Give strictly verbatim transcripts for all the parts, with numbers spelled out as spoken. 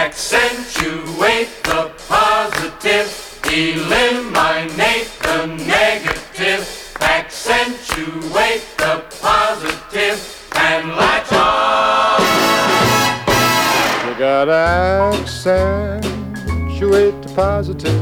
Accentuate the positive, eliminate the negative. Accentuate the positive and latch on. You gotta accentuate the positive,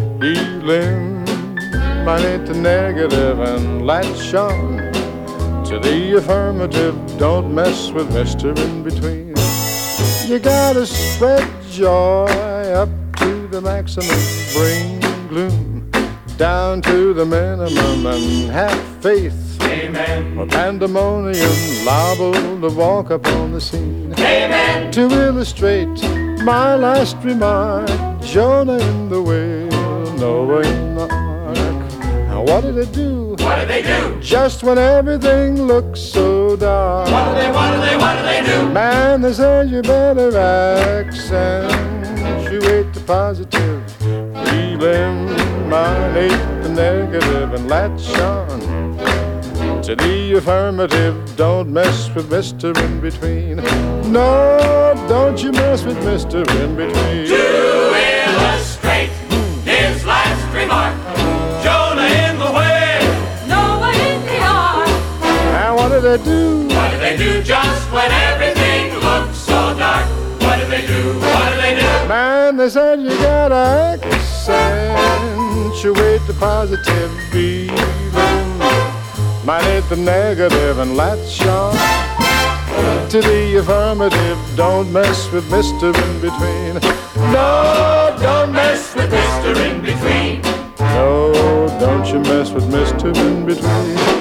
eliminate the negative, and latch on to the affirmative. Don't mess with Mister In Between. You gotta spread joy up to the maximum, bring gloom down to the minimum, and have faith. Amen. Or pandemonium liable to walk upon the scene. Amen. To illustrate my last remark, Jonah in the whale, Noah in the ark. Now what did they do? What did they do? Just when everything looks so dark. What did they, what did they, what did they do? Man, they said you better accentuate the positive, eliminate the negative, and latch on to the affirmative. Don't mess with Mister In Between. No, don't you mess with Mister In Between. To illustrate his last remark, Jonah in the whale, Noah in the ark. And what did they do? what did they do just when everything looked so dark? What did they do? What did they do? Man, they said you gotta accentuate the positive, eliminate the negative, and latch on to the affirmative. Don't mess with Mister In Between. No, don't mess with Mister In Between. No, don't you mess with Mister In Between.